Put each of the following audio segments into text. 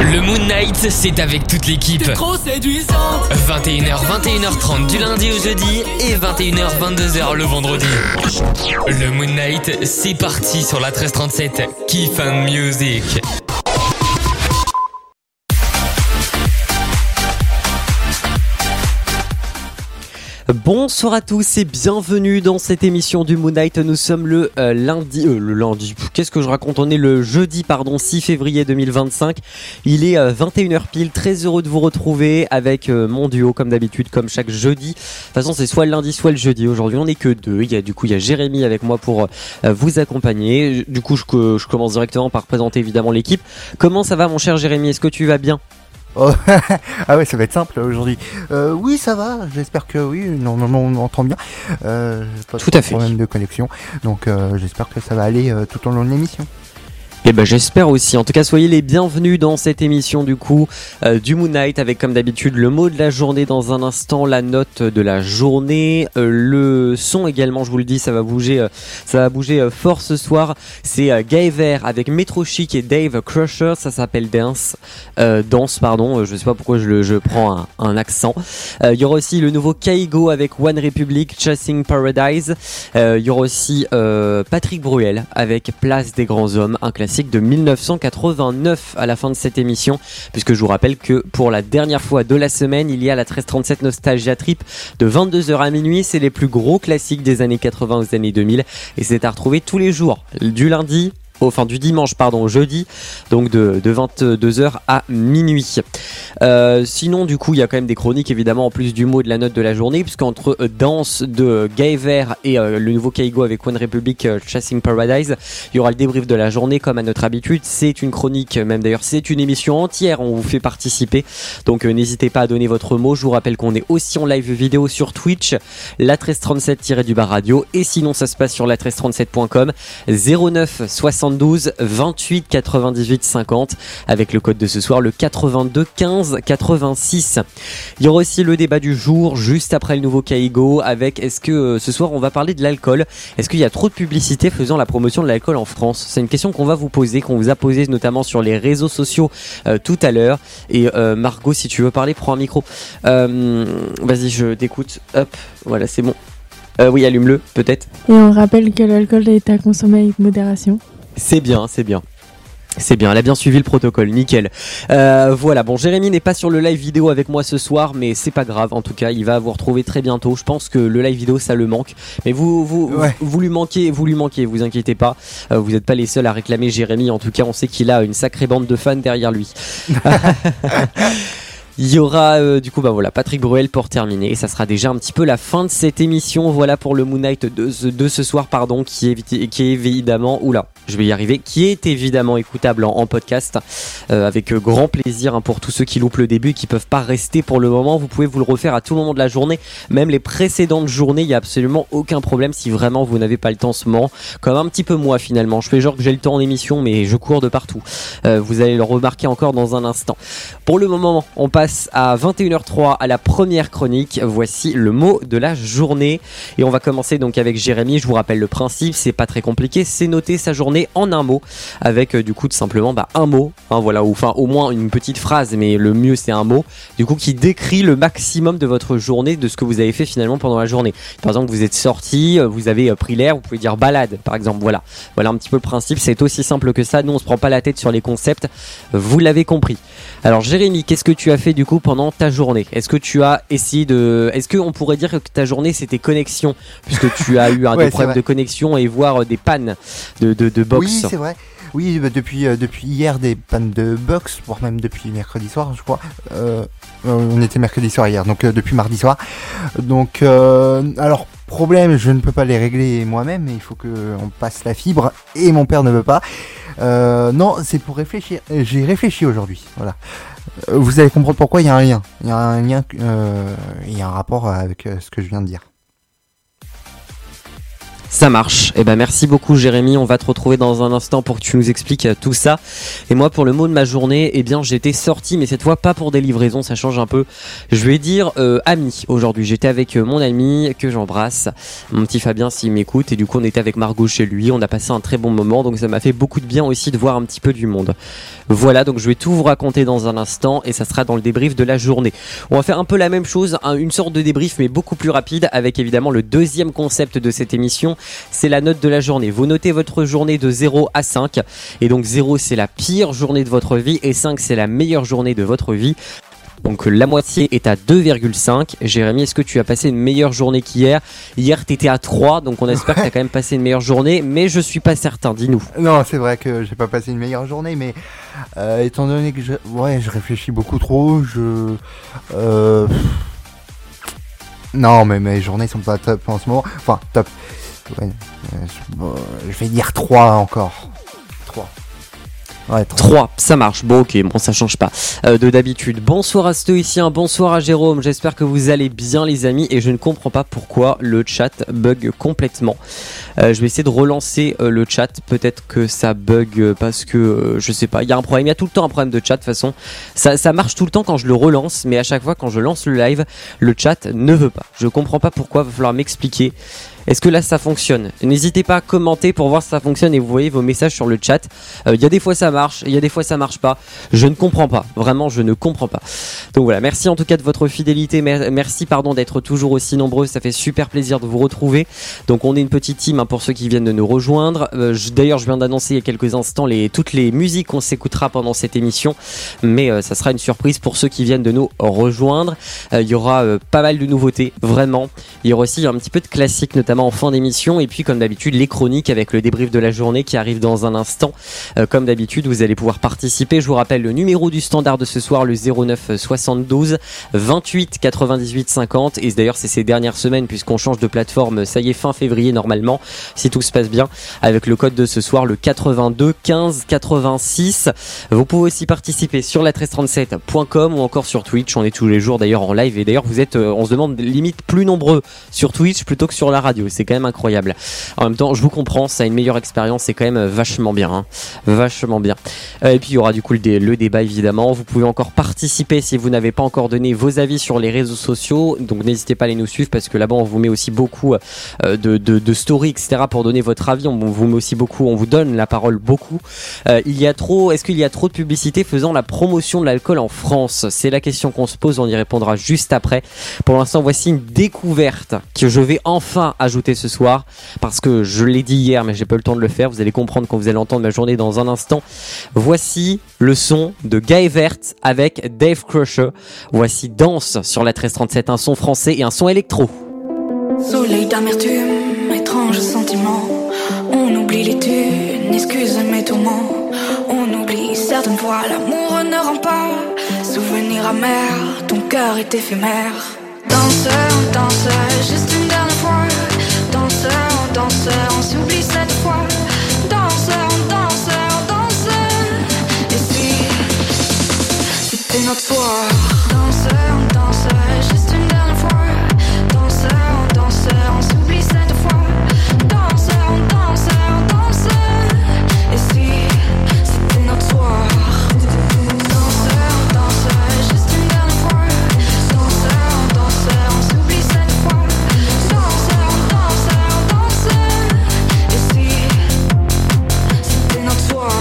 Le Moon Night, c'est avec toute l'équipe. T'es trop séduisante. 21h, 21h30 du lundi au jeudi et 21h, 22h le vendredi. Le Moon Night, c'est parti sur la 1337. Kiff and Music. Bonsoir à tous et bienvenue dans cette émission du Moon Night. Nous sommes le lundi. Qu'est-ce que je raconte ? On est le jeudi 6 février 2025. Il est 21h pile. Très heureux de vous retrouver avec mon duo comme d'habitude, comme chaque jeudi. De toute façon, c'est soit le lundi, soit le jeudi. Aujourd'hui, on n'est que deux. Il y a Jérémy avec moi pour vous accompagner. Du coup, je commence directement par présenter évidemment l'équipe. Comment ça va, mon cher Jérémy ? Est-ce que tu vas bien ? Oh, ah ouais, ça va être simple aujourd'hui. Oui, ça va. J'espère que oui. Normalement, on m'entend bien. Pas Tout à fait. Problème de connexion. Donc, j'espère que ça va aller tout au long de l'émission. Et ben j'espère aussi. En tout cas, soyez les bienvenus dans cette émission du Moon Night avec comme d'habitude le mot de la journée dans un instant, la note de la journée, le son également. Je vous le dis, ça va bouger fort ce soir. C'est Gaever avec Metro Chic et Dave Crusher. Ça s'appelle Danse. Je sais pas pourquoi je prends un accent. Il y aura aussi le nouveau Kaigo avec One Republic, Chasing Paradise. Il y aura aussi Patrick Bruel avec Place des Grands Hommes, un classique de 1989 à la fin de cette émission, puisque je vous rappelle que pour la dernière fois de la semaine, il y a la 1337 Nostalgia Trip de 22h à minuit. C'est les plus gros classiques des années 80 aux années 2000 et c'est à retrouver tous les jours, du dimanche au jeudi, donc de 22h à minuit. Sinon du coup il y a quand même des chroniques évidemment en plus du mot de la note de la journée, puisqu'entre Danse de Gaever et le nouveau Kaigo avec One Republic, Chasing Paradise, il y aura le débrief de la journée comme à notre habitude. C'est une chronique, même d'ailleurs c'est une émission entière, on vous fait participer, donc n'hésitez pas à donner votre mot. Je vous rappelle qu'on est aussi en live vidéo sur Twitch, la 1337-du-bas radio, et sinon ça se passe sur la 1337.com, 09 72 28 98 50 avec le code de ce soir, le 82 15 86. Il y aura aussi le débat du jour juste après le nouveau Kaigo avec est-ce que ce soir on va parler de l'alcool. Est-ce qu'il y a trop de publicité faisant la promotion de l'alcool en France ? C'est une question qu'on va vous poser, qu'on vous a posée notamment sur les réseaux sociaux tout à l'heure. Et Margot, si tu veux parler, prends un micro. Vas-y, je t'écoute. Hop, voilà, c'est bon. Oui, allume-le, peut-être. Et on rappelle que l'alcool est à consommer avec modération. C'est bien. Elle a bien suivi le protocole, nickel. Voilà, bon, Jérémy n'est pas sur le live vidéo avec moi ce soir, mais c'est pas grave, en tout cas, il va vous retrouver très bientôt. Je pense que le live vidéo, ça le manque. Mais vous lui manquez, vous inquiétez pas. Vous n'êtes pas les seuls à réclamer Jérémy, en tout cas, on sait qu'il a une sacrée bande de fans derrière lui. Il y aura Patrick Bruel pour terminer, et ça sera déjà un petit peu la fin de cette émission. Voilà pour le Moon Night de ce soir, qui est évidemment, qui est évidemment écoutable en podcast avec grand plaisir pour tous ceux qui loupent le début et qui peuvent pas rester pour le moment. Vous pouvez vous le refaire à tout moment de la journée, même les précédentes journées, il y a absolument aucun problème si vraiment vous n'avez pas le temps en ce moment, comme un petit peu moi finalement. Je fais genre que j'ai le temps en émission, mais je cours de partout. Vous allez le remarquer encore dans un instant. Pour le moment, on passe à 21h03 à la première chronique. Voici le mot de la journée et on va commencer donc avec Jérémy. Je vous rappelle le principe, c'est pas très compliqué, c'est noter sa journée en un mot avec tout simplement un mot, ou enfin au moins une petite phrase, mais le mieux c'est un mot qui décrit le maximum de votre journée, de ce que vous avez fait finalement pendant la journée. Par exemple, vous êtes sorti, vous avez pris l'air, vous pouvez dire balade par exemple. Voilà un petit peu le principe, c'est aussi simple que ça. Nous on se prend pas la tête sur les concepts, vous l'avez compris. Alors Jérémy, qu'est-ce que tu as fait pendant ta journée ? Est-ce que tu as essayé est-ce qu'on pourrait dire que ta journée c'était connexion, puisque tu as eu des problèmes de connexion et voire des pannes de box ? Oui, c'est vrai. Oui, depuis hier des pannes de box, voire même depuis mercredi soir, je crois. On était mercredi soir hier, donc depuis mardi soir. Donc, alors problème, je ne peux pas les régler moi-même, mais il faut qu'on passe la fibre et mon père ne veut pas. Non, c'est pour réfléchir. J'ai réfléchi aujourd'hui. Voilà. Vous allez comprendre pourquoi il y a un lien. Il y a un rapport avec ce que je viens de dire. Ça marche. Eh ben merci beaucoup Jérémy, on va te retrouver dans un instant pour que tu nous expliques tout ça. Et moi pour le mot de ma journée, eh bien j'étais sorti, mais cette fois pas pour des livraisons, ça change un peu. Je vais dire ami aujourd'hui. J'étais avec mon ami que j'embrasse, mon petit Fabien s'il m'écoute, et du coup on était avec Margot chez lui, on a passé un très bon moment, donc ça m'a fait beaucoup de bien aussi de voir un petit peu du monde. Voilà, donc je vais tout vous raconter dans un instant et ça sera dans le débrief de la journée. On va faire un peu la même chose, une sorte de débrief mais beaucoup plus rapide, avec évidemment le deuxième concept de cette émission. C'est la note de la journée. Vous notez votre journée de 0 à 5. Et donc 0 c'est la pire journée de votre vie et 5 c'est la meilleure journée de votre vie. Donc la moitié est à 2,5. Jérémy, est-ce que tu as passé une meilleure journée qu'hier ? Hier t'étais à 3, donc on espère que tu as quand même passé une meilleure journée, mais je suis pas certain, dis-nous. Non, c'est vrai que j'ai pas passé une meilleure journée, mais étant donné que je réfléchis beaucoup trop, non, mais mes journées sont pas top en ce moment. Enfin, top. Ouais, je vais dire 3 encore. 3. Ouais, 3, ça marche. Bon, ok, bon, ça change pas de d'habitude. Bonsoir à Stoïcien, bonsoir à Jérôme. J'espère que vous allez bien, les amis. Et je ne comprends pas pourquoi le chat bug complètement. Je vais essayer de relancer le chat. Peut-être que ça bug parce que je sais pas. Il y a un problème. Il y a tout le temps un problème de chat. De toute façon, ça marche tout le temps quand je le relance, mais à chaque fois quand je lance le live, le chat ne veut pas. Je comprends pas pourquoi. Va falloir m'expliquer. Est-ce que là ça fonctionne ? N'hésitez pas à commenter pour voir si ça fonctionne et vous voyez vos messages sur le chat. Il y a des fois ça marche, il y a des fois ça marche pas. Je ne comprends pas, vraiment je ne comprends pas. Donc voilà, merci en tout cas de votre fidélité, merci d'être toujours aussi nombreux, ça fait super plaisir de vous retrouver. Donc on est une petite team pour ceux qui viennent de nous rejoindre. D'ailleurs je viens d'annoncer il y a quelques instants toutes les musiques qu'on s'écoutera pendant cette émission, mais ça sera une surprise pour ceux qui viennent de nous rejoindre. Il y aura pas mal de nouveautés, vraiment. Il y aura aussi un petit peu de classiques, notamment en fin d'émission, et puis comme d'habitude les chroniques avec le débrief de la journée qui arrive dans un instant. Comme d'habitude vous allez pouvoir participer. Je vous rappelle le numéro du standard de ce soir, le 09 72 28 98 50, et d'ailleurs c'est ces dernières semaines puisqu'on change de plateforme, ça y est, fin février normalement si tout se passe bien, avec le code de ce soir, le 82 15 86. Vous pouvez aussi participer sur la 1337.com ou encore sur Twitch, on est tous les jours d'ailleurs en live, et d'ailleurs vous êtes, on se demande, limite plus nombreux sur Twitch plutôt que sur la radio. C'est quand même incroyable. En même temps, je vous comprends, ça a une meilleure expérience, c'est quand même vachement bien, hein. Vachement bien. Et puis il y aura du coup le débat évidemment. Vous pouvez encore participer si vous n'avez pas encore donné vos avis sur les réseaux sociaux. Donc n'hésitez pas à aller nous suivre parce que là-bas on vous met aussi beaucoup de stories, etc. pour donner votre avis. On vous met aussi beaucoup, on vous donne la parole beaucoup. Est-ce qu'il y a trop de publicité faisant la promotion de l'alcool en France ? C'est la question qu'on se pose. On y répondra juste après. Pour l'instant, voici une découverte que je vais enfin ajouter ce soir parce que je l'ai dit hier mais j'ai pas eu le temps de le faire. Vous allez comprendre quand vous allez entendre ma journée dans un instant. Voici le son de Guy Vert avec Dave Crusher. Voici Danse sur la 1337, un son français et un son électro. Soleil d'amertume, étrange sentiment. On oublie les thunes, excuse mes tourments. On oublie certaines fois, l'amour ne rend pas. Souvenir amer, ton cœur est éphémère. Danseur, danseur, juste une dernière fois. Danseur, danseur, on s'oublie cette fois. Danseur, danseur, danseur. Et si c'était notre soir? Danseur, danseur, juste une dernière fois. Danseur, danseur, on s'oublie cette fois. Danseur, danseur, danseur. Et si c'était notre soir? Danseur, danseur, juste une dernière fois. Danseur, danseur, on s'oublie cette fois. Danseur, danseur, danseur. Et si c'était notre soir?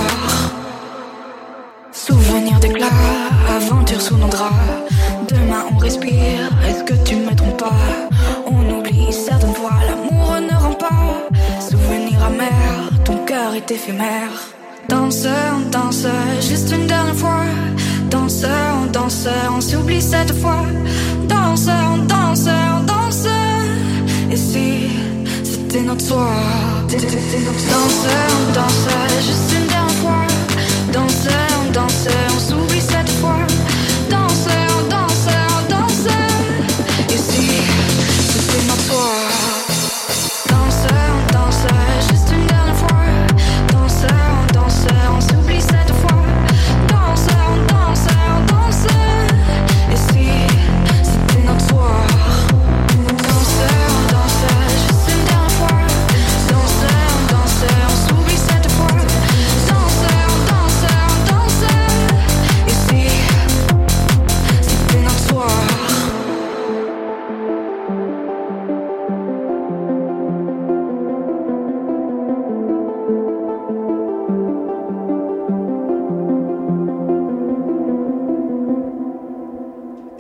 Souvenir d'éclat, aventure sous nos draps. Demain on respire, est-ce que tu me trompes pas? On oublie certaines fois, l'amour ne rend pas. Souvenir amer, ton cœur est éphémère. Danseur, danseur, juste une dernière fois. Danseur, danseur, on s'oublie cette fois. Danseur, danseur, danseur. Et si c'était notre soir? Danseur, danseur, juste une dernière fois. Danseur, danseur, on s'oublie cette fois. Danseur, danseur, danseur. Et si c'était notre soir? Danseur, danseur, juste une dernière fois. Danseur, danseur, on s'oublie cette fois. Danseur, danseur, danseur. Et si c'était notre soir? Danseur, danseur, juste une dernière fois.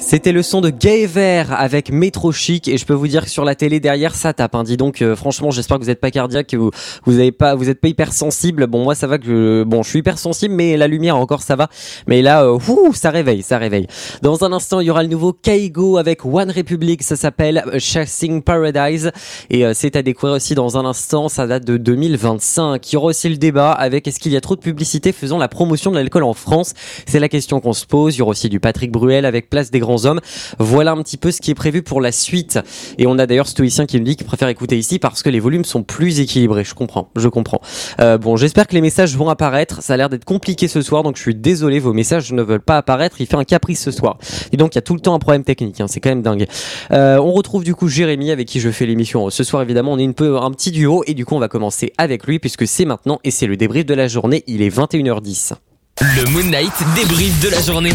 C'était le son de Gaever avec Métro Chic et je peux vous dire que sur la télé derrière ça tape. Hein. Dis donc, franchement, j'espère que vous n'êtes pas cardiaque, que vous êtes pas hypersensible. Bon, moi ça va que je suis hypersensible, mais la lumière encore ça va. Mais là, ça réveille. Dans un instant, il y aura le nouveau Kaigo avec One Republic. Ça s'appelle Chasing Paradise et c'est à découvrir aussi dans un instant. Ça date de 2025. Il y aura aussi le débat avec est-ce qu'il y a trop de publicité faisant la promotion de l'alcool en France. C'est la question qu'on se pose. Il y aura aussi du Patrick Bruel avec Place des Grands Hommes. Voilà un petit peu ce qui est prévu pour la suite. Et on a d'ailleurs Stoïcien qui me dit qu'il préfère écouter ici parce que les volumes sont plus équilibrés. Je comprends. Bon, j'espère que les messages vont apparaître. Ça a l'air d'être compliqué ce soir, donc je suis désolé, vos messages ne veulent pas apparaître. Il fait un caprice ce soir. Et donc il y a tout le temps un problème technique. C'est quand même dingue. On retrouve du coup Jérémy avec qui je fais l'émission. Ce soir évidemment, on est un petit duo et du coup on va commencer avec lui puisque c'est maintenant et c'est le débrief de la journée. Il est 21h10. Le Moon Knight débrief de la journée.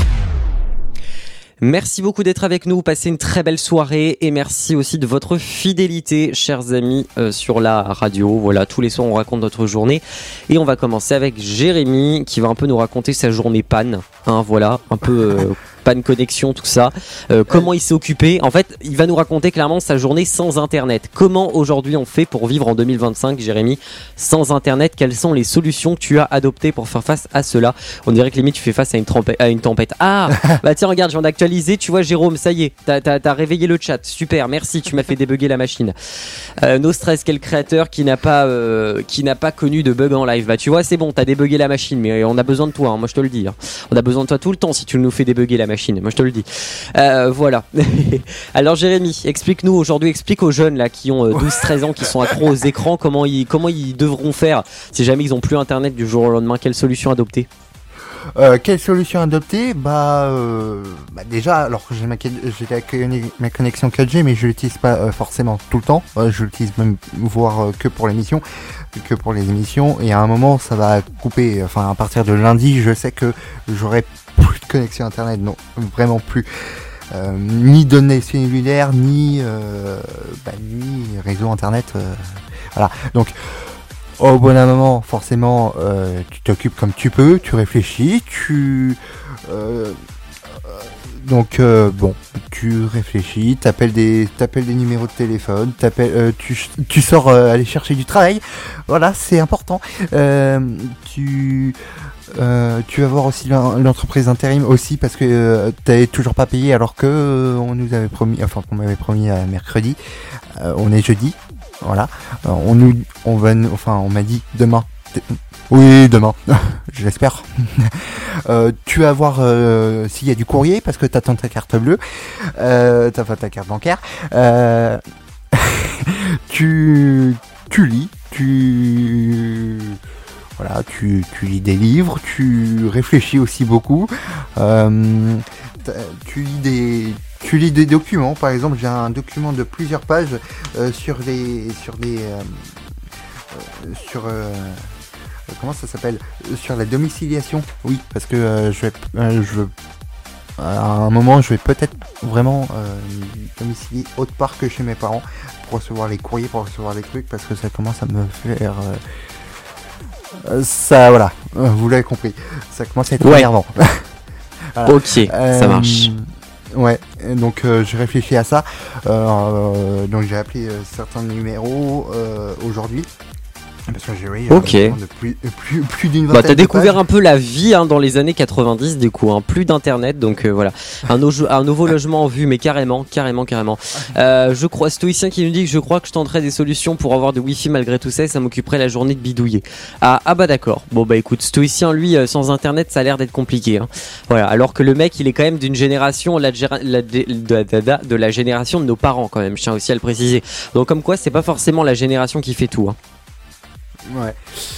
Merci beaucoup d'être avec nous, passez une très belle soirée et merci aussi de votre fidélité, chers amis, sur la radio. Voilà, tous les soirs on raconte notre journée et on va commencer avec Jérémy qui va un peu nous raconter sa journée panne. Voilà, un peu panne connexion, tout ça. Comment il s'est occupé. En fait, il va nous raconter clairement sa journée sans Internet. Comment aujourd'hui on fait pour vivre en 2025, Jérémy, sans Internet? Quelles sont les solutions que tu as adoptées pour faire face à cela? On dirait que limite tu fais face à une tempête. Ah, bah tiens, regarde, je viens d'actualiser. Tu vois, Jérôme, ça y est, t'as réveillé le chat. Super, merci, tu m'as fait débugger la machine. No Stress, quel créateur qui n'a pas connu de bug en live? Bah tu vois, c'est bon, t'as débugué la machine, mais on a besoin de toi, hein, moi je te le dis. Hein. On a besoin de toi tout le temps si tu nous fais débugger la machine, moi je te le dis. Voilà. Alors Jérémy, explique aux jeunes là qui ont 12-13 ans, qui sont accros aux écrans, comment ils devront faire si jamais ils ont plus internet du jour au lendemain. Quelle solution adopter? Quelle solution adopter? Déjà, alors que j'ai ma connexion 4G, mais je l'utilise pas forcément tout le temps. Je l'utilise même voire que pour les émissions. Et à un moment, ça va couper. Enfin, à partir de lundi, je sais que j'aurai plus de connexion internet. Non, vraiment plus. Ni données cellulaires, ni réseau internet. Voilà. Donc. Au bon moment, forcément, tu t'occupes comme tu peux, tu réfléchis, tu réfléchis, t'appelles des numéros de téléphone, tu sors aller chercher du travail. Voilà, c'est important. Tu vas voir aussi l'entreprise intérim aussi parce que t'avais toujours pas payé alors que on m'avait promis mercredi. On est jeudi. Voilà, on m'a dit demain. Oui, demain, je l'espère. Tu vas voir s'il y a du courrier parce que t'attends ta carte bleue, ta carte bancaire. Tu lis, tu lis des livres, tu réfléchis aussi beaucoup. Tu lis des documents, par exemple, j'ai un document de plusieurs pages comment ça s'appelle, sur la domiciliation. Oui, parce que à un moment, je vais peut-être vraiment domicilier autre part que chez mes parents pour recevoir les courriers, pour recevoir les trucs, parce que ça commence à me faire ça, voilà, vous l'avez compris, ça commence à être énervant. Voilà. Ok, ça marche. Ouais, donc j'ai réfléchi à ça. Donc j'ai appelé certains numéros aujourd'hui. Parce que j'ai plus d'une vingtaine. T'as découvert un peu la vie dans les années 90 du coup, plus d'internet, donc voilà. Un nouveau logement en vue, mais carrément. Je crois, Stoïcien qui nous dit que je crois que je tenterai des solutions pour avoir de wifi malgré tout ça et ça m'occuperait la journée de bidouiller. Ah bah d'accord. Bon bah écoute, Stoïcien lui sans internet ça a l'air d'être compliqué. Voilà, alors que le mec il est quand même d'une génération, de la génération de nos parents quand même, je tiens aussi à le préciser. Donc comme quoi c'est pas forcément la génération qui fait tout. Ouais.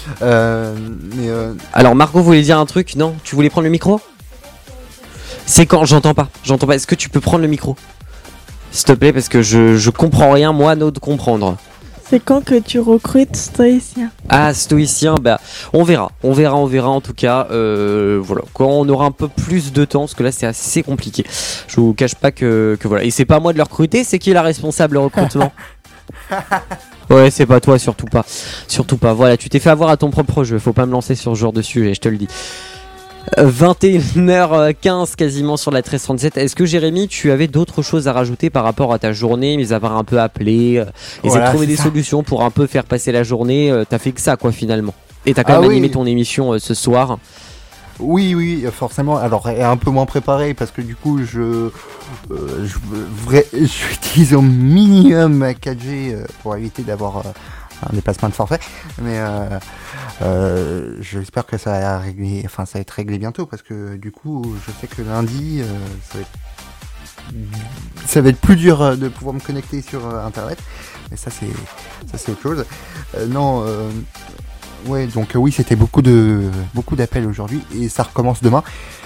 Alors Margot voulait dire un truc, non? Tu voulais prendre le micro? C'est quand? J'entends pas. Est-ce que tu peux prendre le micro? S'il te plaît, parce que je comprends rien, moi, à de comprendre. C'est quand que tu recrutes Stoïcien? Ah, Stoïcien, on verra en tout cas. Voilà, quand on aura un peu plus de temps, parce que là c'est assez compliqué. Je vous cache pas que voilà. Et c'est pas moi de le recruter, c'est qui est la responsable recrutement? Ouais, c'est pas toi, surtout pas. Voilà, tu t'es fait avoir à ton propre jeu. Faut pas me lancer sur ce genre de sujet, je te le dis. 21h15 quasiment sur la 1337. Est-ce que Jérémy, tu avais d'autres choses à rajouter par rapport à ta journée, mis à part un peu appeler, essayer de trouver des solutions pour un peu faire passer la journée, t'as fait que ça quoi finalement. Et t'as quand même animé ton émission ce soir. Oui, forcément. Alors, elle est un peu moins préparée parce que du coup, j'utilise au minimum ma 4G pour éviter d'avoir un dépassement de forfait. Mais j'espère que ça va être réglé bientôt parce que du coup, je sais que lundi, ça va être plus dur de pouvoir me connecter sur Internet. Mais ça, c'est autre chose. Ouais, donc oui, c'était beaucoup d'appels aujourd'hui et ça recommence demain.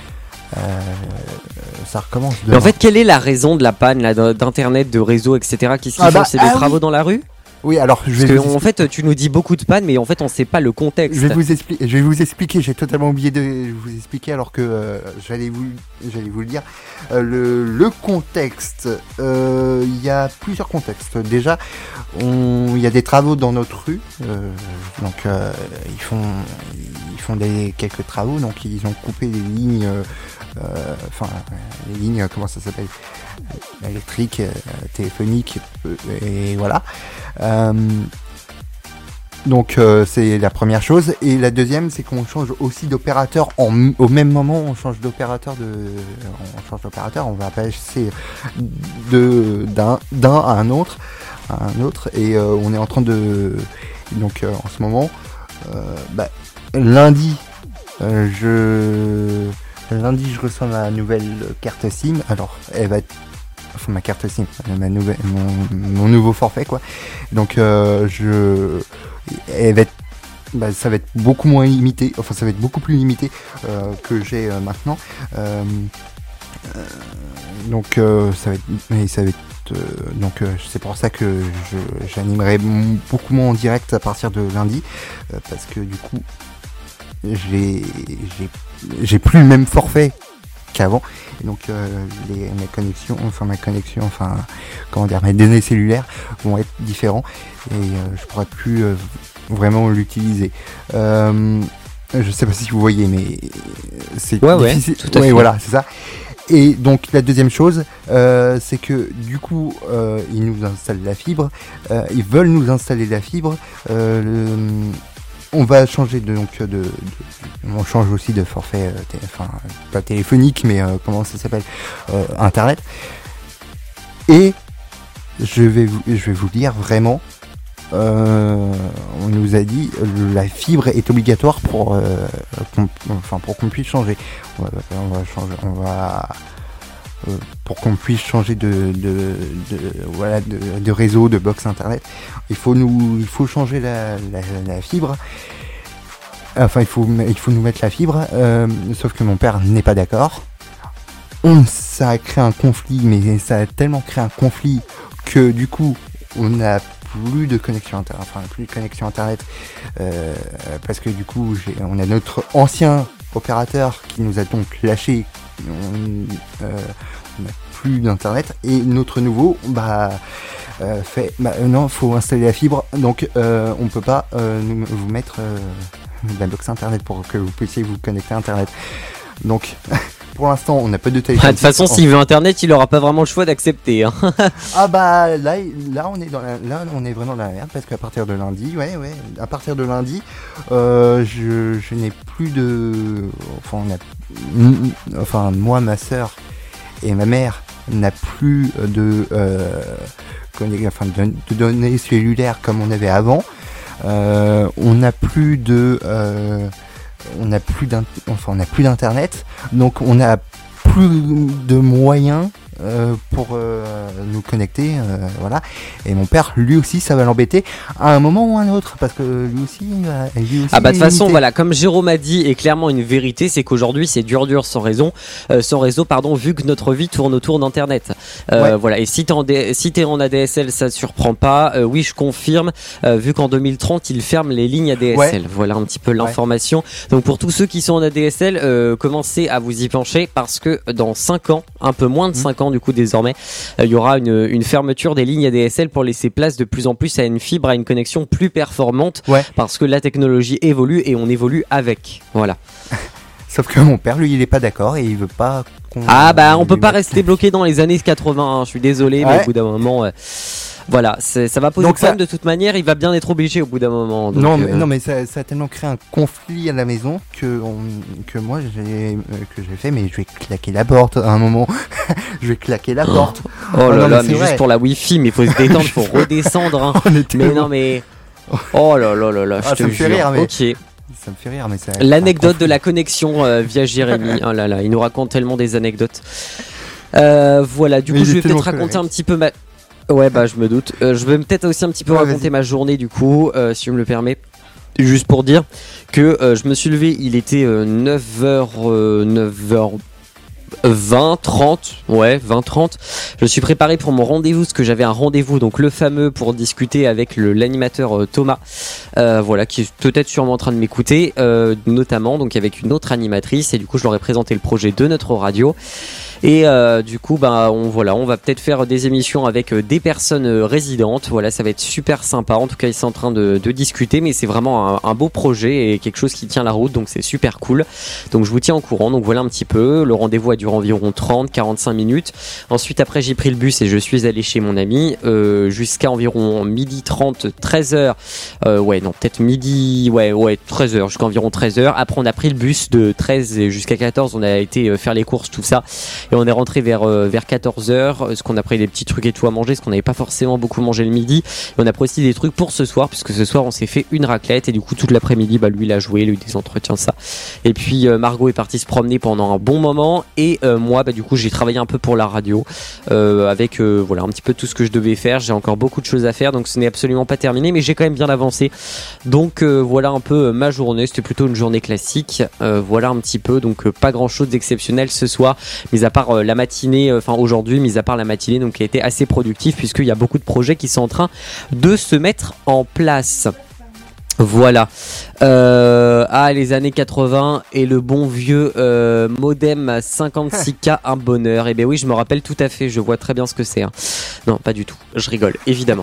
Mais en fait, quelle est la raison de la panne là, d'internet, de réseau, etc. Qu'est-ce qu'ils font? C'est des travaux dans la rue? Oui, alors en fait, tu nous dis beaucoup de panne, mais en fait, on sait pas le contexte. Je vais vous expliquer. J'ai totalement oublié de vous expliquer alors que j'allais vous le dire. Le contexte. Il y a plusieurs contextes. Déjà, il y a des travaux dans notre rue. Donc, ils font quelques travaux. Donc, ils ont coupé les lignes. Les lignes, comment ça s'appelle, électriques, téléphoniques, et voilà. Donc c'est la première chose. Et la deuxième, c'est qu'on change aussi d'opérateur au même moment. On change d'opérateur. On va passer d'un à un autre, et on est en train de. Donc en ce moment, lundi, je reçois ma nouvelle carte SIM. Alors, elle va être... Enfin, ma carte SIM, mon nouveau forfait, quoi. Donc, elle va être... ça va être beaucoup moins limité. Enfin, ça va être beaucoup plus limité que j'ai maintenant. Donc, ça va être... donc c'est pour ça que j'animerai beaucoup moins en direct à partir de lundi. Parce que, du coup... j'ai plus le même forfait qu'avant et donc mes données cellulaires vont être différents et je pourrai plus vraiment l'utiliser. Je sais pas si vous voyez, mais c'est difficile. Tout à fait. Voilà, c'est ça. Et donc la deuxième chose, c'est que du coup ils nous installent la fibre, ils veulent nous installer la fibre. On va changer on change aussi de forfait, pas téléphonique, mais comment ça s'appelle, Internet. Et je vais vous dire vraiment, on nous a dit la fibre est obligatoire pour qu'on puisse changer. Pour qu'on puisse changer de réseau, de box internet, il faut changer la fibre. Enfin, il faut nous mettre la fibre. Sauf que mon père n'est pas d'accord. Ça a créé un conflit, mais ça a tellement créé un conflit que du coup, on n'a plus de connexion internet. Parce que du coup, on a notre ancien opérateur qui nous a donc lâché. On n'a plus d'internet et notre nouveau non, faut installer la fibre, donc on peut pas vous mettre la box internet pour que vous puissiez vous connecter à internet. Donc pour l'instant on n'a pas de téléphone. De toute façon, s'il veut internet, il aura pas vraiment le choix d'accepter, hein. Là on est vraiment dans la merde parce qu'à partir de lundi, je n'ai plus de... moi, ma sœur et ma mère n'a plus de données cellulaires comme on avait avant. On n'a plus d'internet, donc on n'a plus de moyens pour nous connecter, voilà. Et mon père, lui aussi, ça va l'embêter à un moment ou à un autre, parce que lui aussi de toute façon, voilà, comme Jérôme a dit, et clairement une vérité, c'est qu'aujourd'hui c'est dur sans réseau, vu que notre vie tourne autour d'internet. Voilà. Et si t'es en ADSL, ça surprend pas. Oui, je confirme, vu qu'en 2030 ils ferment les lignes ADSL. Voilà un petit peu l'information. Donc pour tous ceux qui sont en ADSL, commencez à vous y pencher, parce que dans 5 ans, un peu moins de 5 ans du coup désormais, il y aura une fermeture des lignes ADSL pour laisser place de plus en plus à une fibre, à une connexion plus performante, parce que la technologie évolue et on évolue avec. Voilà. Sauf que mon père, lui, il est pas d'accord et il veut pas qu'on... Ah bah on peut pas rester bloqué dans les années 80, hein. Je suis désolé, mais Ouais. au bout d'un moment... Voilà, ça va poser Donc problème ça- de toute manière, il va bien être obligé au bout d'un moment. Donc, Non, mais ça a tellement créé un conflit à la maison que moi j'ai fait, mais je vais claquer la porte à un moment. Je vais claquer la porte. Oh là non, là, mais mais c'est juste vrai. pour la wifi, mais faut se détendre, faut redescendre. Hein. On était Mais non, mais. Oh là là là là, je Ah, te ça me fait jure. rire, mais- Ok. Ça me fait rire, mais ça. L'anecdote de la connexion via Jérémy. Oh là là, il nous raconte tellement des anecdotes. Voilà, du Mais coup, il je est vais peut-être tellement raconter colérique. un petit peu ma. Ouais, bah, je me doute. Je vais peut-être aussi un petit peu Ouais, raconter vas-y. ma journée, du coup, si tu me le permets. Juste pour dire que je me suis levé, il était 9h 20, 30, ouais, 20, 30. Je suis préparé pour mon rendez-vous, parce que j'avais un rendez-vous, donc le fameux pour discuter avec l'animateur Thomas, voilà, qui est peut-être sûrement en train de m'écouter, notamment, donc avec une autre animatrice, et du coup je leur ai présenté le projet de notre radio. Et du coup, bah, on va peut-être faire des émissions avec des personnes résidentes. Voilà, ça va être super sympa. En tout cas, ils sont en train de discuter, mais c'est vraiment un beau projet et quelque chose qui tient la route, donc c'est super cool. Donc je vous tiens au courant. Donc voilà un petit peu. Le rendez-vous a duré environ 30-45 minutes. Ensuite, après, j'ai pris le bus et je suis allé chez mon ami jusqu'à environ 12h30, 13h. Ouais, non, peut-être midi, ouais, 13h, jusqu'à environ 13h. Après, on a pris le bus de 13 jusqu'à 14. On a été faire les courses, tout ça. Et on est rentré vers 14h, parce qu'on a pris des petits trucs et tout à manger, parce qu'on n'avait pas forcément beaucoup mangé le midi. Et on a pris aussi des trucs pour ce soir, puisque ce soir on s'est fait une raclette, et du coup toute l'après-midi, bah, lui il a joué, il a eu des entretiens, ça. Et puis Margot est partie se promener pendant un bon moment, et moi bah, du coup j'ai travaillé un peu pour la radio, avec voilà un petit peu tout ce que je devais faire. J'ai encore beaucoup de choses à faire, donc ce n'est absolument pas terminé, mais j'ai quand même bien avancé. Donc voilà un peu ma journée, c'était plutôt une journée classique. Voilà un petit peu, donc pas grand chose d'exceptionnel ce soir, mis à part la matinée, enfin aujourd'hui, mis à part la matinée, donc qui a été assez productif, puisqu'il y a beaucoup de projets qui sont en train de se mettre en place. Voilà. Les années 80 et le bon vieux modem 56K, un bonheur. Et ben oui, je me rappelle tout à fait, je vois très bien ce que c'est. Hein. Non, pas du tout. Je rigole, évidemment.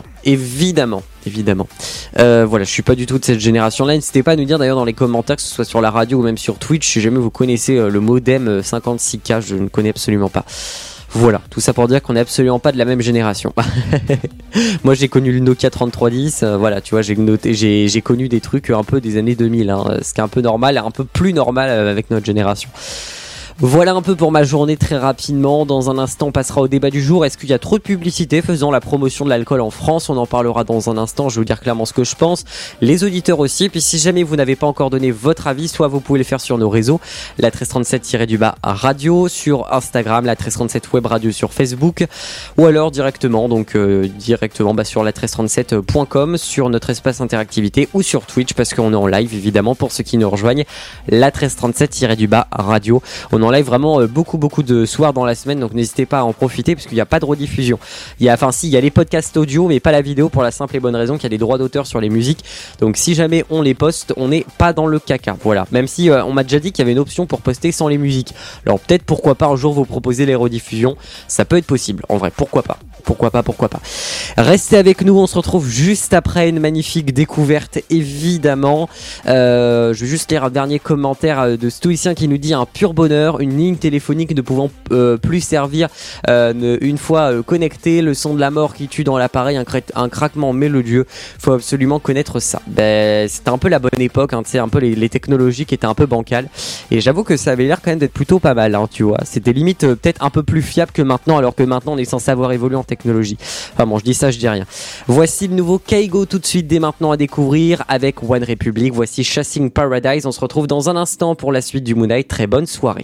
Voilà, je suis pas du tout de cette génération-là. N'hésitez pas à nous dire d'ailleurs dans les commentaires, que ce soit sur la radio ou même sur Twitch, si jamais vous connaissez le modem 56K, je ne connais absolument pas. Voilà, tout ça pour dire qu'on est absolument pas de la même génération. Moi j'ai connu le Nokia 3310, voilà, tu vois, j'ai connu des trucs un peu des années 2000, hein, ce qui est un peu normal, un peu plus normal avec notre génération. Voilà un peu pour ma journée très rapidement. Dans un instant, on passera au débat du jour. Est-ce qu'il y a trop de publicité faisant la promotion de l'alcool en France? On en parlera dans un instant. Je vais vous dire clairement ce que je pense. Les auditeurs aussi. Puis si jamais vous n'avez pas encore donné votre avis, soit vous pouvez le faire sur nos réseaux, la 1337-du-bas radio sur Instagram, la 1337 web radio sur Facebook, ou alors directement, sur la 1337.com, sur notre espace interactivité, ou sur Twitch parce qu'on est en live évidemment pour ceux qui nous rejoignent, la 1337-du-bas radio. On en live vraiment beaucoup de soirs dans la semaine, donc n'hésitez pas à en profiter parce qu'il n'y a pas de rediffusion. Il y a les podcasts audio mais pas la vidéo, pour la simple et bonne raison qu'il y a des droits d'auteur sur les musiques. Donc si jamais on les poste, on n'est pas dans le caca. Voilà. Même si on m'a déjà dit qu'il y avait une option pour poster sans les musiques. Alors peut-être pourquoi pas un jour vous proposer les rediffusions. Ça peut être possible. En vrai, pourquoi pas. Restez avec nous, on se retrouve juste après une magnifique découverte évidemment. Je vais juste lire un dernier commentaire de Stoïcien qui nous dit: un pur bonheur, une ligne téléphonique ne pouvant plus servir une fois connecté, le son de la mort qui tue dans l'appareil, un craquement mélodieux. Faut absolument connaître ça. C'était un peu la bonne époque, hein, un peu les technologies qui étaient un peu bancales, et j'avoue que ça avait l'air quand même d'être plutôt pas mal, hein, tu vois. C'était limite peut-être un peu plus fiable que maintenant, alors que maintenant on est censé avoir évolué en technologie. Enfin bon, je dis ça, je dis rien. Voici le nouveau Kaigo tout de suite dès maintenant à découvrir avec One Republic. Voici Chasing Paradise. On se retrouve dans un instant pour la suite du Moon Night. Très bonne soirée.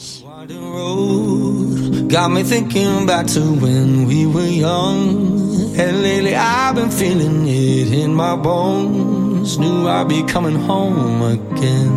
Got me thinking back to when we were young, and lately I've been feeling it in my bones. Knew I'd be coming home again.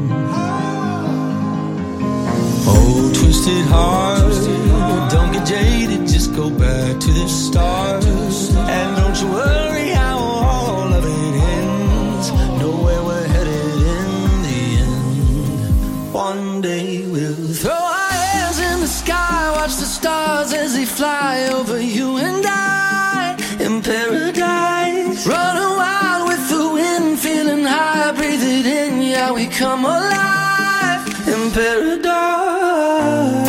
Oh, twisted heart, don't get jaded, just go back to the start. And don't you worry how all of it ends. Know where we're headed in the end. One day we'll throw our hands in the sky, watch the stars as they fly over you and I in paradise. Running wild with the wind, feeling high, breathe it in, yeah, we come alive. And in paradise.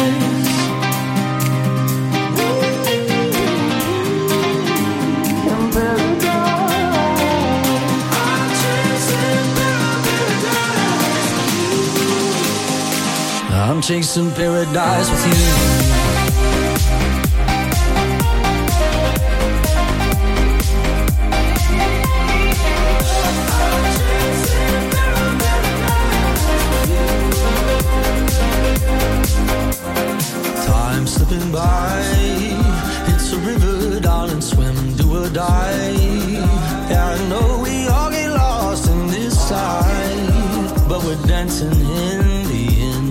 I'm chasing paradise with you. Time slipping by. It's a river, darling, swim, do or die. Yeah, I know we all get lost in this tide, but we're dancing in the end.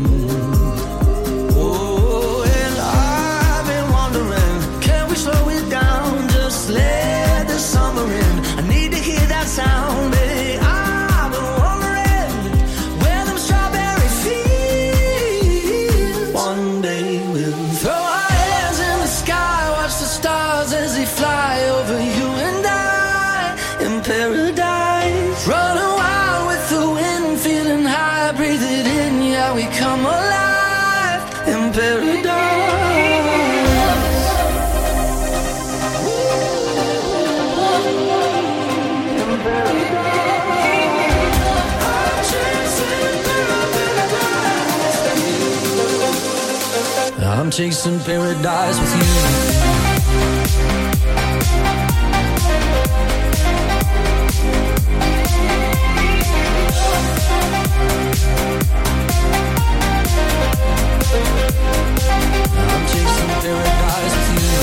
Oh, and I've been wondering, can we slow it down? Just let the summer in. I need to hear that sound, baby. I've been wondering where them strawberry fields. One day we'll throw our hands in the sky, watch the stars as they fly over you and I in paradise. Running wild with the wind, feeling high, breathe it in, yeah, we come alive in paradise. I'm chasing paradise with you. I'm chasing paradise with you.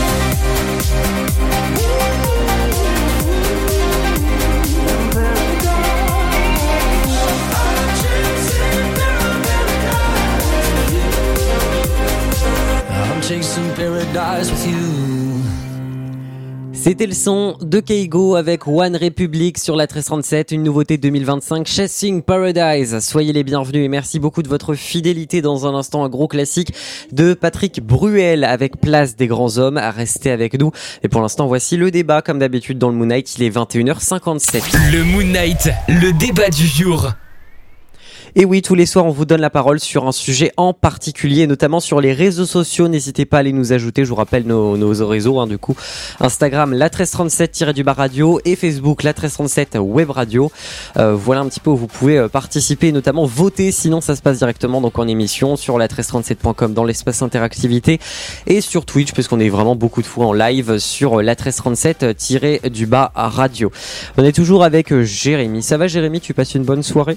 I'm chasing paradise with you. C'était le son de Keigo avec One Republic sur la 1337, une nouveauté 2025, Chasing Paradise. Soyez les bienvenus et merci beaucoup de votre fidélité. Dans un instant, un gros classique de Patrick Bruel avec Place des grands hommes à rester avec nous. Et pour l'instant, voici le débat comme d'habitude dans le Moon Night, il est 21h57. Le Moon Night, le débat du jour. Et oui, tous les soirs, on vous donne la parole sur un sujet en particulier, notamment sur les réseaux sociaux. N'hésitez pas à aller nous ajouter. Je vous rappelle nos réseaux, du coup. Instagram, la 1337-du-bas radio et Facebook, la 1337 web radio. Voilà un petit peu où vous pouvez participer et notamment voter. Sinon, ça se passe directement donc en émission sur la 1337.com dans l'espace interactivité et sur Twitch, puisqu'on est vraiment beaucoup de fois en live sur la 1337-du-bas radio. On est toujours avec Jérémy. Ça va, Jérémy? Tu passes une bonne soirée?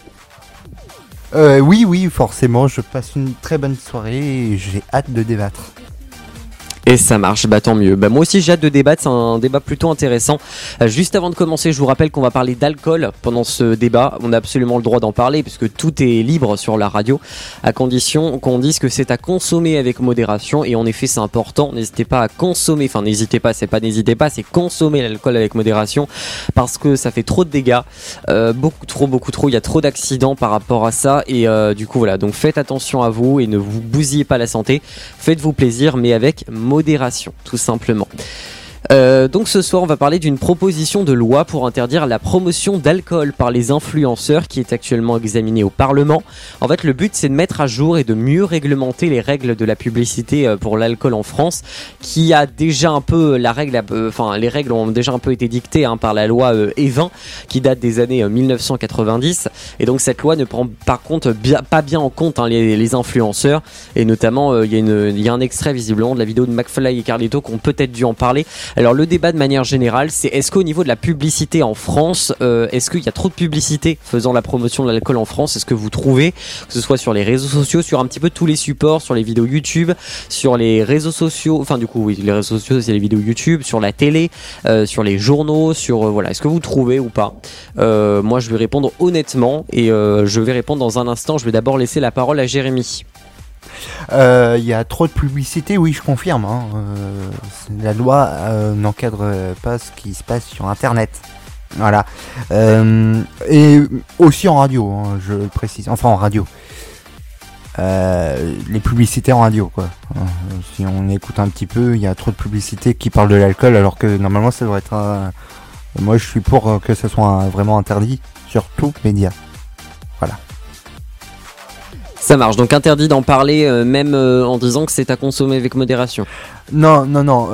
Oui, forcément, je passe une très bonne soirée et j'ai hâte de débattre. Et ça marche, tant mieux. Moi aussi j'ai hâte de débattre, c'est un débat plutôt intéressant. Juste avant de commencer, je vous rappelle qu'on va parler d'alcool pendant ce débat. On a absolument le droit d'en parler puisque tout est libre sur la radio, à condition qu'on dise que c'est à consommer avec modération. Et en effet c'est important, n'hésitez pas à consommer, n'hésitez pas, c'est consommer l'alcool avec modération parce que ça fait trop de dégâts, beaucoup trop, il y a trop d'accidents par rapport à ça. Et du coup voilà, donc faites attention à vous et ne vous bousillez pas la santé, faites-vous plaisir mais avec modération, tout simplement. Donc ce soir on va parler d'une proposition de loi pour interdire la promotion d'alcool par les influenceurs qui est actuellement examinée au Parlement. En fait le but c'est de mettre à jour et de mieux réglementer les règles de la publicité pour l'alcool en France, qui a déjà un peu les règles ont déjà un peu été dictées par la loi E20 qui date des années 1990, et donc cette loi ne prend par contre pas bien en compte les influenceurs, et notamment il y a un extrait visiblement de la vidéo de McFly et Carlito qui ont peut-être dû en parler. Alors le débat de manière générale, c'est est-ce qu'au niveau de la publicité en France, est-ce qu'il y a trop de publicité faisant la promotion de l'alcool en France? Est-ce que vous trouvez, que ce soit sur les réseaux sociaux, sur un petit peu tous les supports, sur les vidéos YouTube, sur les réseaux sociaux, les réseaux sociaux c'est les vidéos YouTube, sur la télé, sur les journaux, est-ce que vous trouvez ou pas? Moi je vais répondre honnêtement et je vais répondre dans un instant. Je vais d'abord laisser la parole à Jérémy. Il y a trop de publicité, oui, je confirme. La loi n'encadre pas ce qui se passe sur Internet. Voilà. Et aussi en radio, je le précise. Enfin, en radio. Les publicités en radio, quoi. Si on écoute un petit peu, il y a trop de publicités qui parlent de l'alcool, alors que normalement, ça devrait être... Moi, je suis pour que ça soit vraiment interdit sur tout média. Voilà. Ça marche, donc interdit d'en parler même en disant que c'est à consommer avec modération. Non.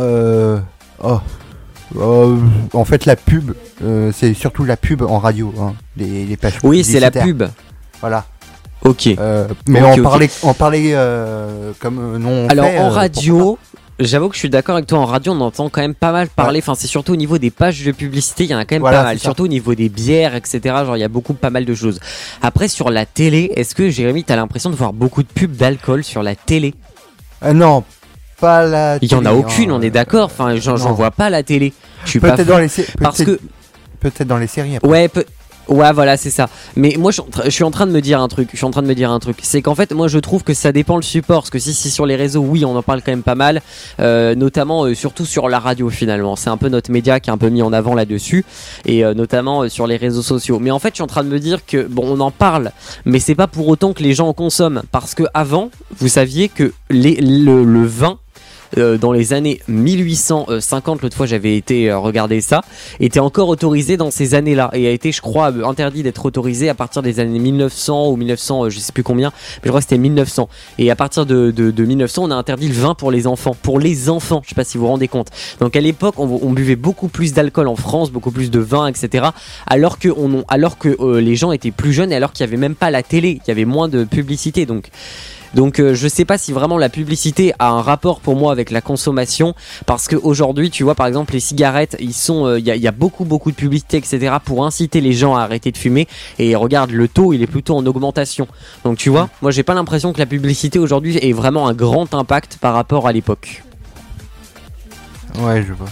En fait, la pub, c'est surtout la pub en radio, hein, les pages Oui, c'est la publicitaires. pub. Voilà. Ok. Mais Ok, en parler comme non. Alors en radio, j'avoue que je suis d'accord avec toi, en radio on entend quand même pas mal parler, enfin c'est surtout au niveau des pages de publicité, il y en a quand même Voilà, pas mal, c'est ça. surtout au niveau des bières, etc. Genre il y a pas mal de choses. Après sur la télé, est-ce que Jérémy t'as l'impression de voir beaucoup de pubs d'alcool sur la télé? Non, pas la. Il y en a télé, aucune, hein. on est d'accord, enfin j'en Non. vois pas à la télé. Je suis pas Peut-être dans les parce que peut-être dans les séries. Après. ouais, voilà, c'est ça. Mais moi, je suis en train de me dire un truc. C'est qu'en fait, moi, je trouve que ça dépend le support. Parce que si c'est sur les réseaux, oui, on en parle quand même pas mal. Notamment, surtout sur la radio, finalement. C'est un peu notre média qui est un peu mis en avant là-dessus. Et notamment sur les réseaux sociaux. Mais en fait, je suis en train de me dire que, bon, on en parle. Mais c'est pas pour autant que les gens en consomment. Parce que avant, vous saviez que le vin, dans les années 1850, l'autre fois j'avais été regarder ça, était encore autorisé dans ces années-là et a été, je crois, interdit d'être autorisé à partir des années 1900 ou 1900, je sais plus combien, mais je crois que c'était 1900. Et à partir de 1900, on a interdit le vin pour les enfants. Je sais pas si vous vous rendez compte. Donc à l'époque, on buvait beaucoup plus d'alcool en France, beaucoup plus de vin, etc. Alors que les gens étaient plus jeunes et alors qu'il y avait même pas la télé, il y avait moins de publicité. Donc je sais pas si vraiment la publicité a un rapport pour moi avec la consommation, parce que aujourd'hui tu vois par exemple les cigarettes, il y a beaucoup de publicité, etc. pour inciter les gens à arrêter de fumer, et regarde, le taux il est plutôt en augmentation. Donc tu vois, moi j'ai pas l'impression que la publicité aujourd'hui ait vraiment un grand impact par rapport à l'époque. Ouais, je vois.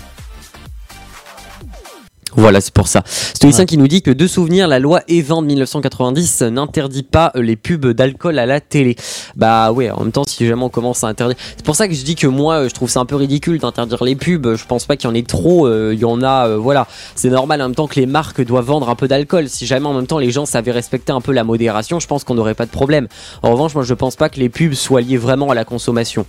Voilà, c'est pour ça. Stoïcien qui nous dit que de souvenir, la loi E20 de 1990 n'interdit pas les pubs d'alcool à la télé. Bah ouais, en même temps, si jamais on commence à interdire... C'est pour ça que je dis que moi, je trouve ça un peu ridicule d'interdire les pubs. Je pense pas qu'il y en ait trop. Il y en a, voilà. C'est normal en même temps que les marques doivent vendre un peu d'alcool. Si jamais en même temps les gens savaient respecter un peu la modération, je pense qu'on n'aurait pas de problème. En revanche, moi je pense pas que les pubs soient liées vraiment à la consommation.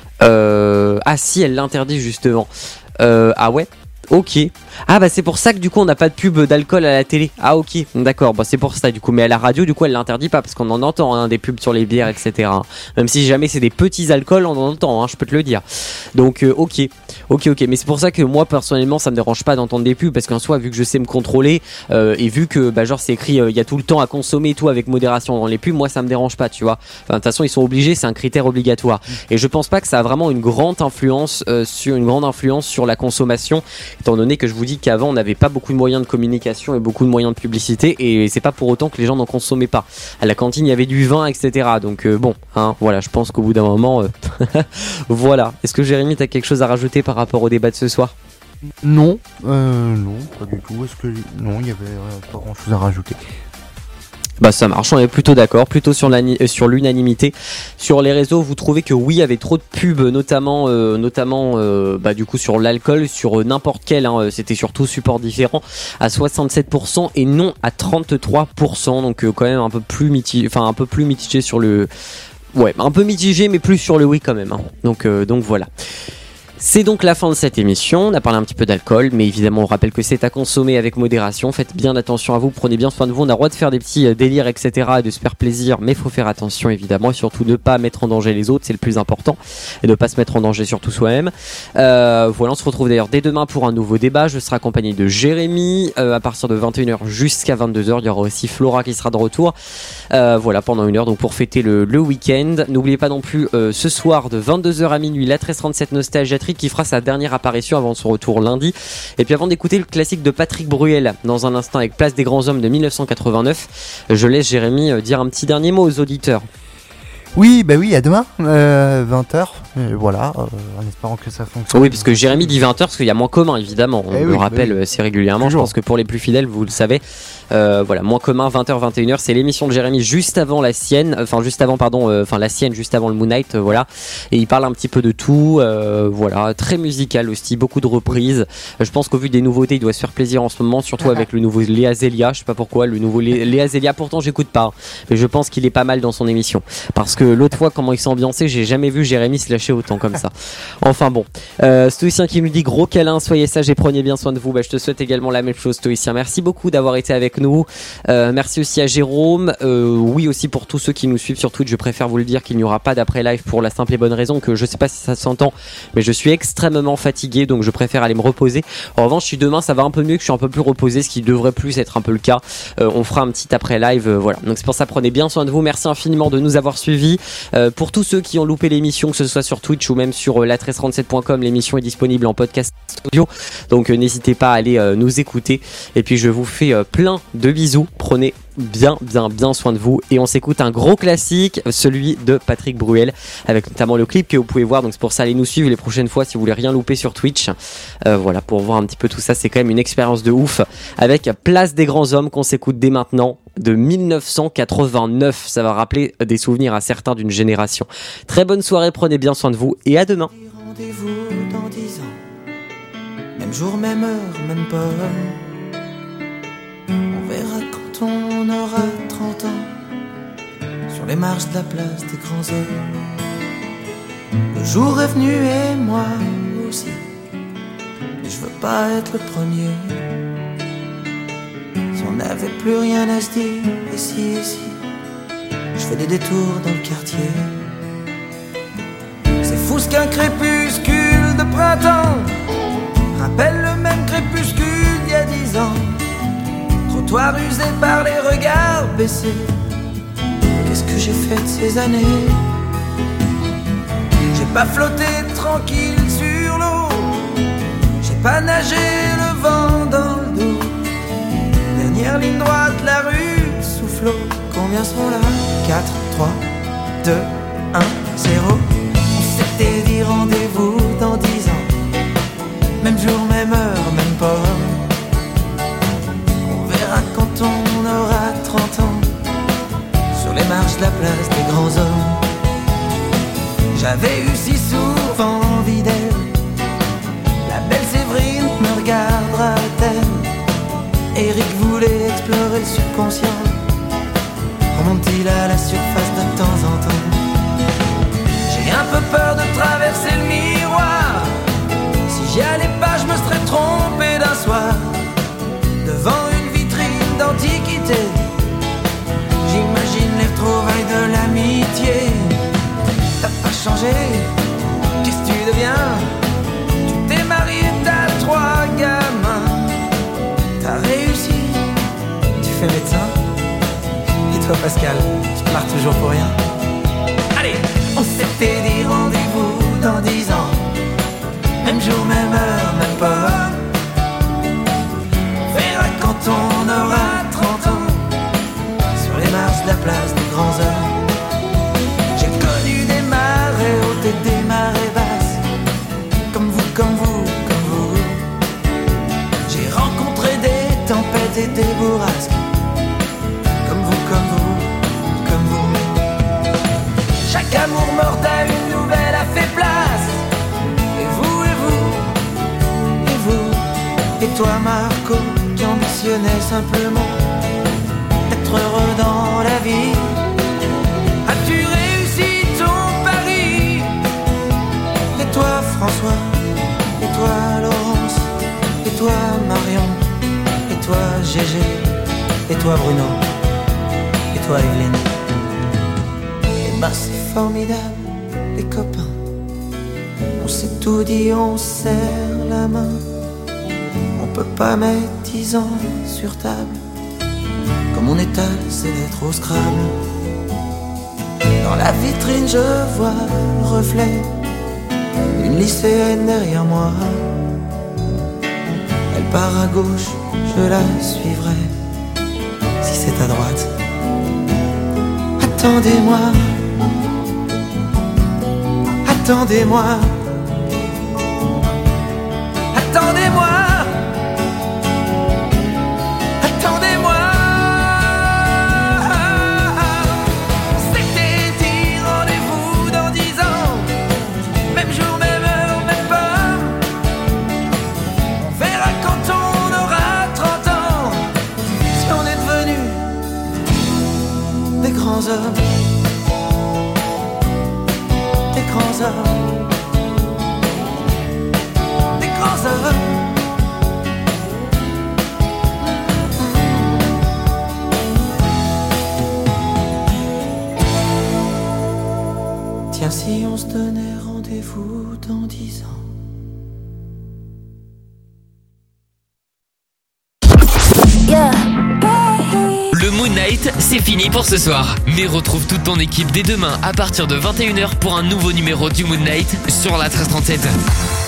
Ah si, elle l'interdit justement. Ah ouais. Ok. Ah bah c'est pour ça que du coup on n'a pas de pub d'alcool à la télé. Ah ok, d'accord, bah c'est pour ça du coup. Mais à la radio du coup elle l'interdit pas, parce qu'on en entend hein, des pubs sur les bières, etc. Même si jamais c'est des petits alcools, on en entend, hein, je peux te le dire. Donc ok. Mais c'est pour ça que moi personnellement ça me dérange pas d'entendre des pubs, parce qu'en soi vu que je sais me contrôler et vu que bah genre c'est écrit il y a tout le temps à consommer et tout avec modération dans les pubs, moi ça me dérange pas, tu vois. Enfin de toute façon ils sont obligés, c'est un critère obligatoire. Et je pense pas que ça a vraiment une grande influence sur la consommation, étant donné que je vous dis qu'avant on n'avait pas beaucoup de moyens de communication et beaucoup de moyens de publicité, et c'est pas pour autant que les gens n'en consommaient pas. À la cantine il y avait du vin, etc. Donc bon, hein, voilà, je pense qu'au bout d'un moment voilà. Est-ce que Jérémy t'as quelque chose à rajouter par rapport au débat de ce soir? Non, pas du tout. Non, il y avait pas grand chose à rajouter. Bah ça marche, on est plutôt d'accord, plutôt sur l'unanimité. Sur les réseaux, vous trouvez que oui, il y avait trop de pubs, notamment bah du coup sur l'alcool, sur n'importe quel, hein, c'était surtout support différent, à 67% et non à 33%, donc quand même un peu plus mitigé sur le... Ouais, un peu mitigé, mais plus sur le oui quand même, hein. Donc voilà. C'est donc la fin de cette émission. On a parlé un petit peu d'alcool, mais évidemment on rappelle que c'est à consommer avec modération. Faites bien attention à vous, prenez bien soin de vous. On a le droit de faire des petits délires, etc. et de se faire plaisir, mais il faut faire attention évidemment, et surtout ne pas mettre en danger les autres, c'est le plus important, et ne pas se mettre en danger surtout soi-même. Voilà, on se retrouve d'ailleurs dès demain pour un nouveau débat. Je serai accompagné de Jérémy à partir de 21h jusqu'à 22h. Il y aura aussi Flora qui sera de retour. Voilà, pendant une heure, donc pour fêter le week-end. N'oubliez pas non plus ce soir de 22h à minuit la 1337 Nostalgiatrique qui fera sa dernière apparition avant son retour lundi. Et puis avant d'écouter le classique de Patrick Bruel dans un instant avec Place des Grands Hommes de 1989, je laisse Jérémy dire un petit dernier mot aux auditeurs. Oui, à demain, 20h. Voilà, en espérant que ça fonctionne. Oui, parce que Jérémy dit 20h parce qu'il y a moins commun, évidemment. On le rappelle assez régulièrement. Toujours. Je pense que pour les plus fidèles, vous le savez. Voilà, moins commun, 20h, 21h. C'est l'émission de Jérémy juste avant la sienne. La sienne juste avant le Moon Night. Voilà. Et il parle un petit peu de tout. Voilà, très musical aussi, beaucoup de reprises. Je pense qu'au vu des nouveautés, il doit se faire plaisir en ce moment, surtout avec le nouveau Léa Zelia. Je sais pas pourquoi, le nouveau Léa Zelia. Pourtant, j'écoute pas. Mais je pense qu'il est pas mal dans son émission. Parce que l'autre fois, comment il s'est ambiancé, j'ai jamais vu Jérémy se lâcher autant comme ça. Enfin bon. Stoïcien qui nous dit gros câlin, soyez sages et prenez bien soin de vous. Bah, je te souhaite également la même chose, Stoïcien. Merci beaucoup d'avoir été avec avec nous. Merci aussi à Jérôme. Oui, aussi pour tous ceux qui nous suivent sur Twitch, je préfère vous le dire qu'il n'y aura pas d'après live pour la simple et bonne raison que je sais pas si ça s'entend, mais je suis extrêmement fatigué, donc je préfère aller me reposer. En revanche, si demain ça va un peu mieux, que je suis un peu plus reposé, ce qui devrait plus être un peu le cas, on fera un petit après live. Voilà. Donc c'est pour ça, prenez bien soin de vous. Merci infiniment de nous avoir suivis. Pour tous ceux qui ont loupé l'émission, que ce soit sur Twitch ou même sur la1337.com, l'émission est disponible en podcast audio. Donc n'hésitez pas à aller nous écouter. Et puis je vous fais plein de bisous. Prenez bien soin de vous. Et on s'écoute un gros classique, celui de Patrick Bruel, avec notamment le clip que vous pouvez voir. Donc c'est pour ça, allez nous suivre les prochaines fois si vous voulez rien louper sur Twitch. Voilà, pour voir un petit peu tout ça. C'est quand même une expérience de ouf. Avec Place des grands hommes qu'on s'écoute dès maintenant, de 1989. Ça va rappeler des souvenirs à certains d'une génération. Très bonne soirée, prenez bien soin de vous et à demain. Rendez-vous dans 10 ans, même jour, même heure, même pomme. On verra quand on aura 30 ans, sur les marches de la place des grands hommes. Le jour est venu et moi aussi, mais je veux pas être le premier. Si on n'avait plus rien à se dire, et si, je fais des détours dans le quartier. C'est fou ce qu'un crépuscule de printemps rappelle le même crépuscule d'il y a 10 ans. Trottoir usé par les regards baissés. Qu'est-ce que j'ai fait de ces années? J'ai pas flotté tranquille sur l'eau, j'ai pas nagé le vent dans le dos. Dernière ligne droite, la rue soufflot. Combien sont là? 4, 3, 2, 1, 0. On s'était dit rendez-vous dans 10 ans, même jour, même heure, même pomme. On verra quand on aura 30 ans, sur les marches de la place des grands hommes. J'avais eu si souvent envie d'elle, la belle Séverine me regardera-t-elle? Eric voulait explorer le subconscient, remonte-t-il à la surface de temps en temps? J'ai un peu peur de traverser le miroir, si j'y allais pas je me serais trompé d'un soir. Devant une vitrine d'antiquité, j'imagine les retrouvailles de l'amitié. T'as pas changé, qu'est-ce que tu deviens? Tu t'es marié, t'as 3 gamins. T'as réussi, tu fais médecin. Et toi Pascal, tu pars toujours pour rien. Allez, on s'était dit rendez-vous dans 10 ans, même jour, même heure, même pas. On verra quand on aura 30 ans, sur les marches de la place des grands hommes. J'ai connu des marées hautes et des marées basses, comme vous, comme vous, comme vous. J'ai rencontré des tempêtes et des bourrasques, comme vous, comme vous, comme vous. Chaque amour mortel, une nouvelle a fait place. Et vous, et vous, et vous. Et toi Marco, qui ambitionnais simplement d'être heureux dans la vie, as-tu réussi ton pari? Et toi François, et toi Laurence, et toi Marion, et toi Gégé, et toi Bruno, et toi Evelyne. Et ben c'est formidable les copains, on s'est tout dit, on serre la main. On peut pas mettre 10 ans sur table, comme on étale ses lettres au Scrabble. Dans la vitrine je vois le reflet d'une lycéenne derrière moi. Elle part à gauche, je la suivrai, si c'est à droite. Attendez-moi, attendez-moi, attendez-moi, attendez-moi. C'était dit rendez-vous dans 10 ans, même jour, même heure, même pas. On verra quand on aura 30 ans, si on est devenus des grands hommes, des grands hommes, des grands hommes. si on se donnait rendez-vous dans 10 ans. Le Moon Knight, c'est fini pour ce soir. Mais retrouve toute ton équipe dès demain à partir de 21h pour un nouveau numéro du Moon Knight sur la 1337.